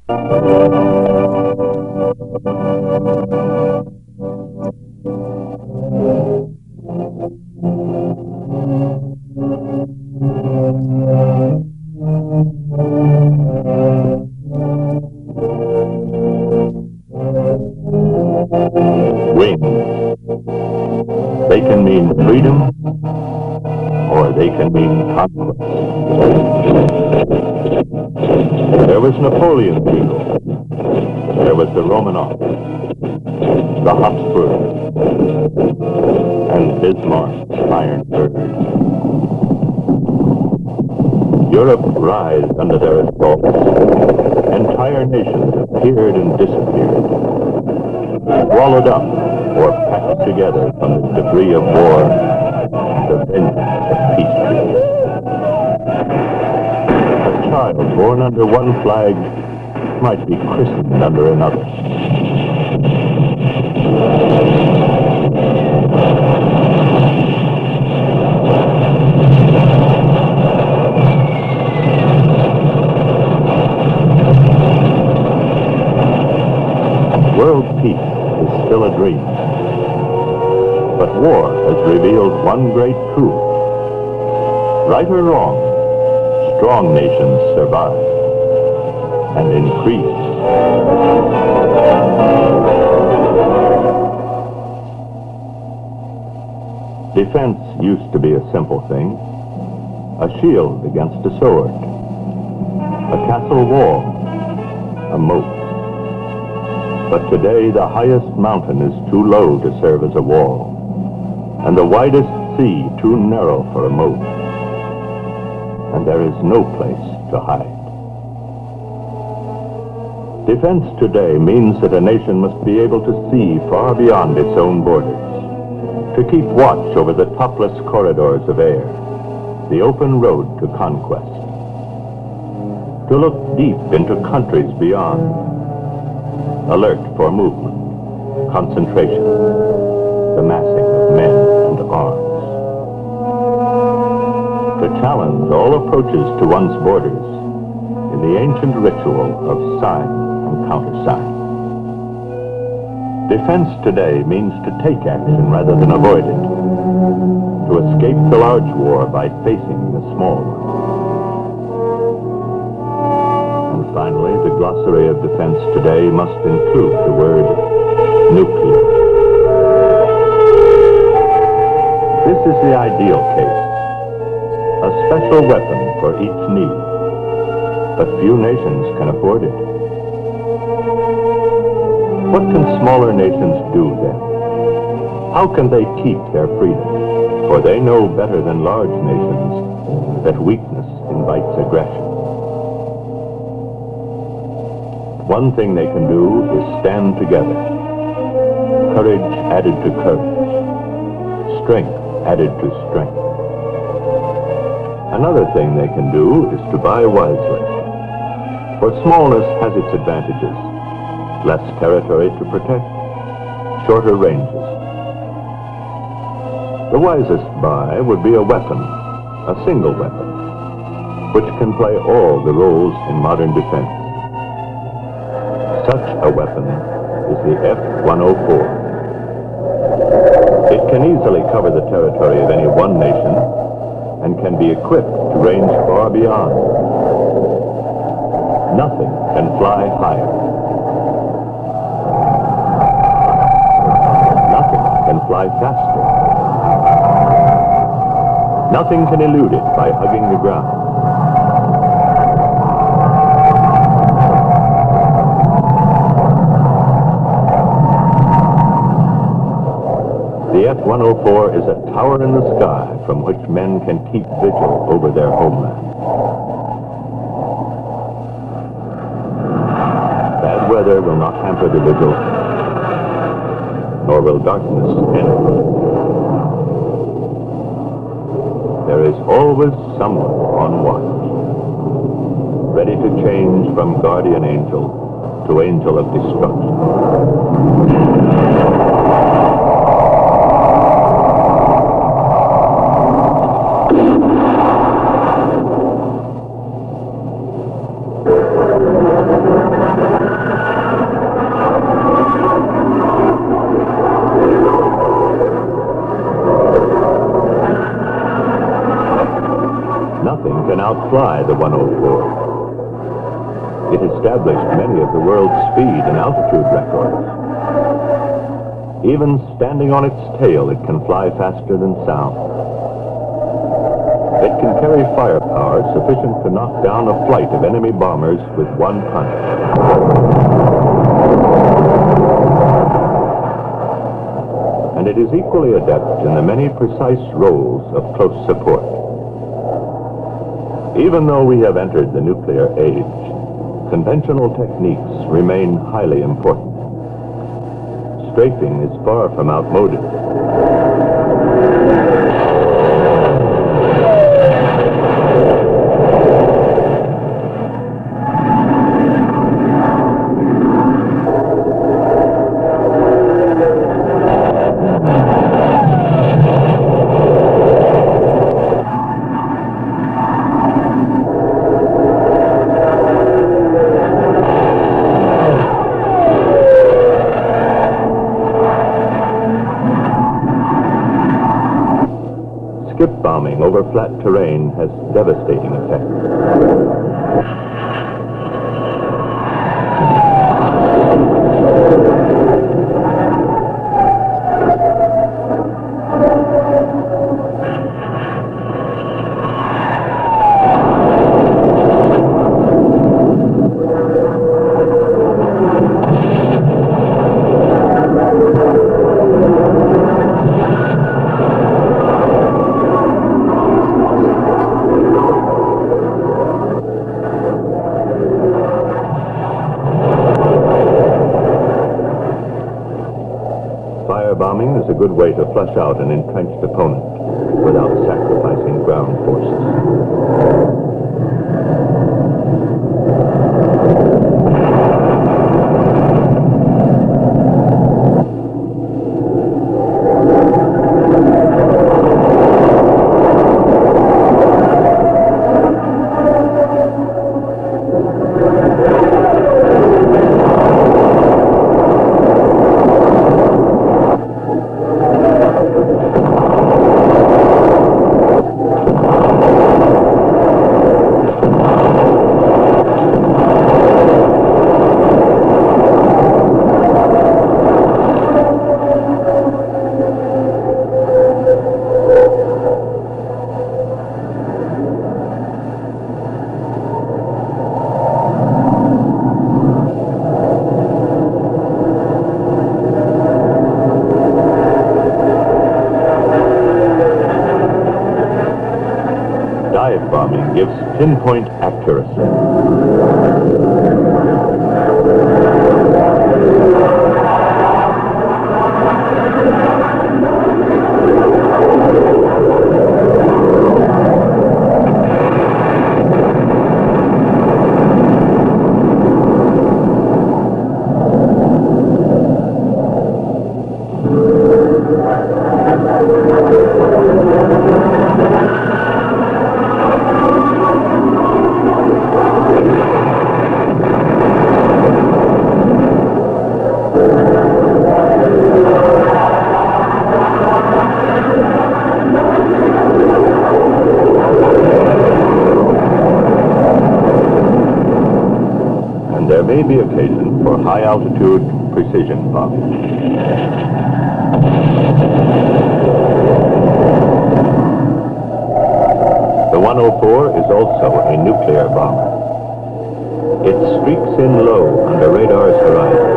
Wings. They can mean freedom, or they can mean conquest. There was Napoleon's eagle. There was the Romanov, the Habsburg, and Bismarck's iron bird. Europe writhed under their assaults. Entire nations appeared and disappeared, swallowed up or packed together from the debris of war, the vengeance of peace treaties. A child born under one flag might be christened under another. World peace is still a dream. But war has revealed one great truth. Right or wrong, strong nations survive and increase. Defense used to be a simple thing. A shield against a sword. A castle wall. A moat. But today the highest mountain is too low to serve as a wall, and the widest sea too narrow for a moat, and there is no place to hide. Defense today means that a nation must be able to see far beyond its own borders, to keep watch over the topless corridors of air, the open road to conquest, to look deep into countries beyond, alert for movement, concentration, the massing of men and arms. To challenge all approaches to one's borders in the ancient ritual of sign and countersign. Defense today means to take action rather than avoid it, to escape the large war by facing the small one. Finally, the glossary of defense today must include the word nuclear. This is the ideal case, a special weapon for each need, but few nations can afford it. What can smaller nations do then? How can they keep their freedom? For they know better than large nations that weakness invites aggression. One thing they can do is stand together. Courage added to courage. Strength added to strength. Another thing they can do is to buy wisely. For smallness has its advantages. Less territory to protect, shorter ranges. The wisest buy would be a weapon, a single weapon, which can play all the roles in modern defense. Such a weapon is the F-104. It can easily cover the territory of any one nation and can be equipped to range far beyond. Nothing can fly higher. Nothing can fly faster. Nothing can elude it by hugging the ground. The F-104 is a tower in the sky from which men can keep vigil over their homeland. Bad weather will not hamper the vigil, nor will darkness end it. There is always someone on watch, ready to change from guardian angel to angel of destruction. established many of the world's speed and altitude records. Even standing on its tail, it can fly faster than sound. It can carry firepower sufficient to knock down a flight of enemy bombers with one punch. And it is equally adept in the many precise roles of close support. Even though we have entered the nuclear age, conventional techniques remain highly important. Strafing is far from outmoded. Skip bombing over flat terrain has devastating effects. Firebombing is a good way to flush out an entrenched opponent without sacrificing ground forces. Dive bombing gives pinpoint accuracy. There may be occasion for high-altitude precision bombing. The 104 is also a nuclear bomber. It streaks in low under radar's horizon.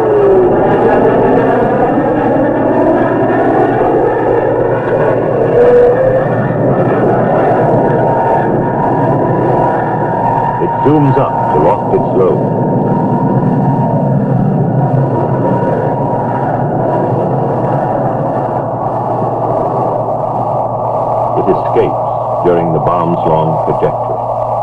It zooms up to loft its load. It escapes during the bomb's long trajectory.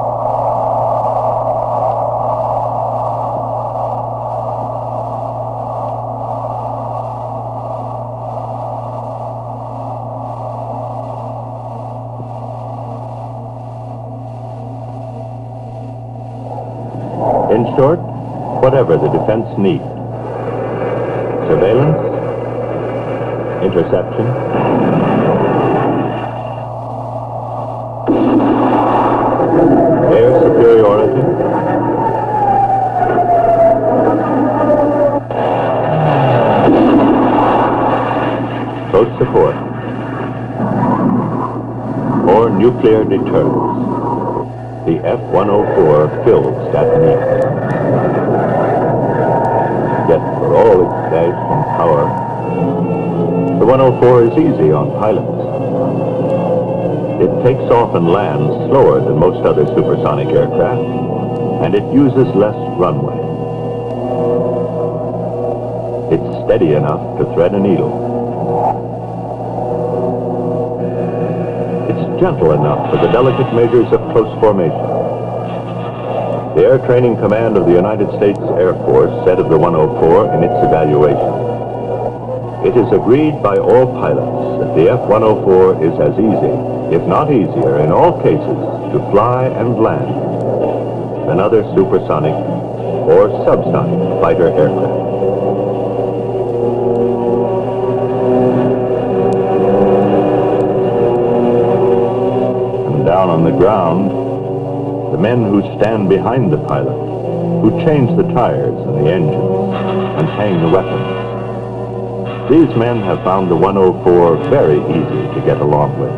In short, whatever the defense needs: surveillance, interception, air superiority, close support, or nuclear deterrence. The F-104 fills that need. Yet for all its dash and power, the 104 is easy on pilots. It takes off and lands slower than most other supersonic aircraft, and it uses less runway. It's steady enough to thread a needle. It's gentle enough for the delicate measures of close formation. The Air Training Command of the United States Air Force said of the 104 in its evaluation, "It is agreed by all pilots that the F-104 is as easy, if not easier in all cases, to fly and land than other supersonic or subsonic fighter aircraft." And down on the ground, the men who stand behind the pilot, who change the tires and the engines and hang the weapons, these men have found the 104 very easy to get along with.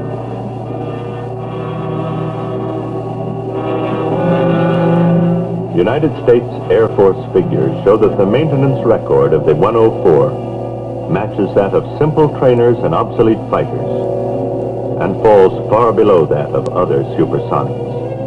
United States Air Force figures show that the maintenance record of the 104 matches that of simple trainers and obsolete fighters and falls far below that of other supersonics.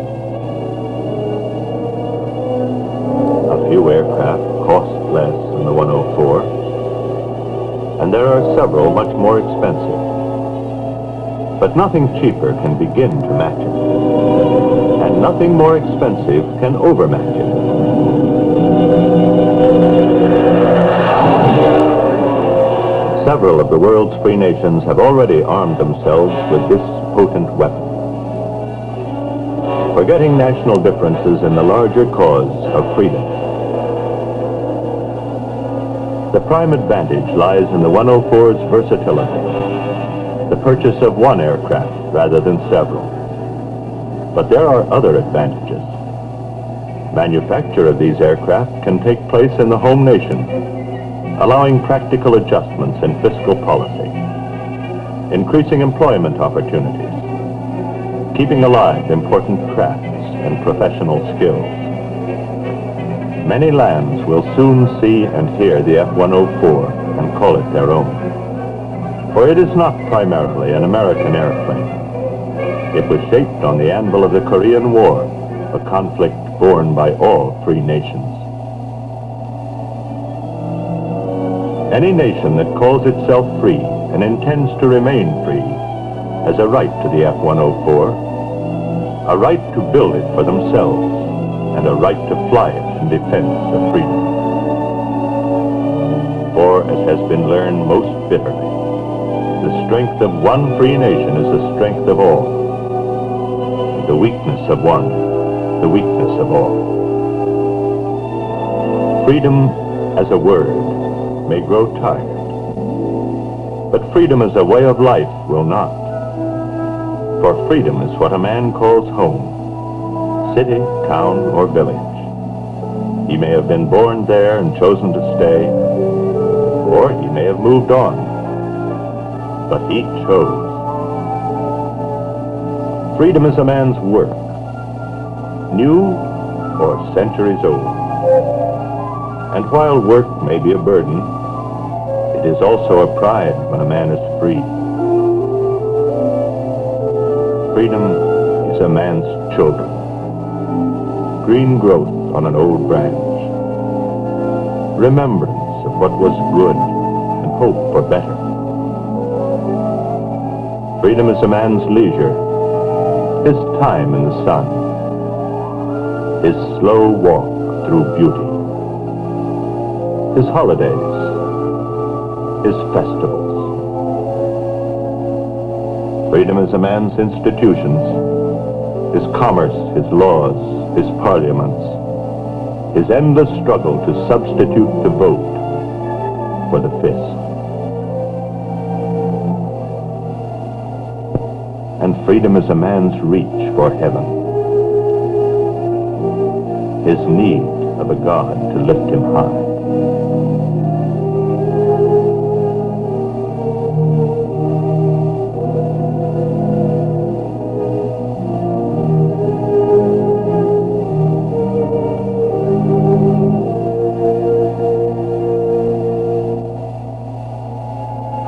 A few aircraft cost less than the 104, and there are several much more expensive. But nothing cheaper can begin to match it, and nothing more expensive can overmatch it. Several of the world's free nations have already armed themselves with this potent weapon, forgetting national differences in the larger cause of freedom. The prime advantage lies in the 104's versatility, the purchase of one aircraft rather than several. But there are other advantages. Manufacture of these aircraft can take place in the home nation, allowing practical adjustments in fiscal policy, increasing employment opportunities, keeping alive important crafts and professional skills. Many lands will soon see and hear the F-104 and call it their own. For it is not primarily an American airplane. It was shaped on the anvil of the Korean War, a conflict borne by all free nations. Any nation that calls itself free and intends to remain free has a right to the F-104, a right to build it for themselves, and a right to fly it in defense of freedom. For, as has been learned most bitterly, the strength of one free nation is the strength of all, and the weakness of one, the weakness of all. Freedom as a word may grow tired, but freedom as a way of life will not. For freedom is what a man calls home, city, town, or village. He may have been born there and chosen to stay, or he may have moved on, but he chose. Freedom is a man's work, new or centuries old. And while work may be a burden, it is also a pride when a man is free. Freedom is a man's children, green growth on an old branch, remembrance of what was good and hope for better. Freedom is a man's leisure, his time in the sun, his slow walk through beauty, his holidays, his festivals. Freedom is a man's institutions, his commerce, his laws, his parliaments, his endless struggle to substitute the vote for the fist. And freedom is a man's reach for heaven, his need of a God to lift him high.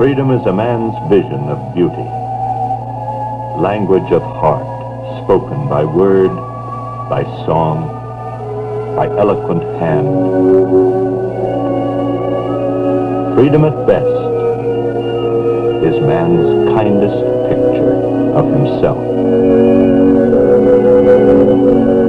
Freedom is a man's vision of beauty, language of heart, spoken by word, by song, by eloquent hand. Freedom at best is man's kindest picture of himself.